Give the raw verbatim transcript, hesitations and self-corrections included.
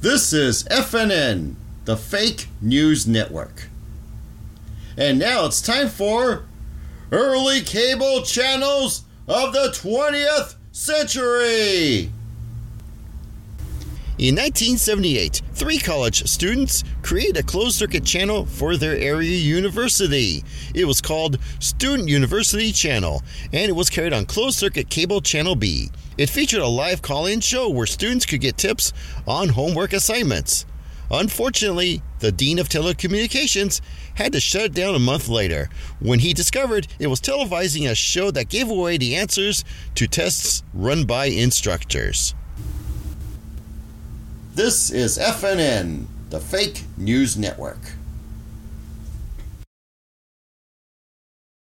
This is F N N, the Fake News Network. And now it's time for Early Cable Channels of the twentieth Century. In nineteen seventy-eight, three college students created a closed-circuit channel for their area university. It was called Student University Channel, and it was carried on closed-circuit cable Channel B. It featured a live call-in show where students could get tips on homework assignments. Unfortunately, the Dean of Telecommunications had to shut it down a month later when he discovered it was televising a show that gave away the answers to tests run by instructors. This is F N N, the Fake News Network.